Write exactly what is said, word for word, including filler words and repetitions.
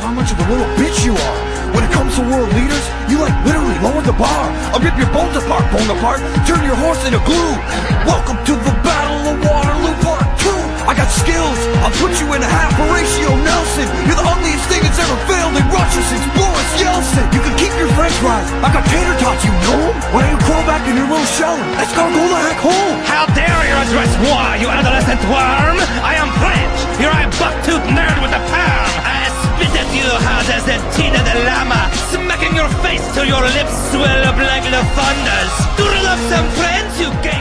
how much of a little bitch you are. When it comes to world leaders, you like literally lower the bar. I'll rip your bones apart, bone apart, turn your horse into glue. Welcome to the Battle of Waterloo Part two. I got skills, I'll put you in a half Horatio Nelson. You're the ugliest thing that's ever failed in Russia since Boris Yeltsin. You can keep your french fries, I got tater tots, you know. Why don't you crawl back in your little shell? Let's go go the heck home. How dare you address war, you adolescent worm? I am French, you're a buck-toothed nerd with a perm. I spit at you hard as the Tina de Llama, smacking your face till your lips swell up like Le Fondas. Do you love some friends, you gay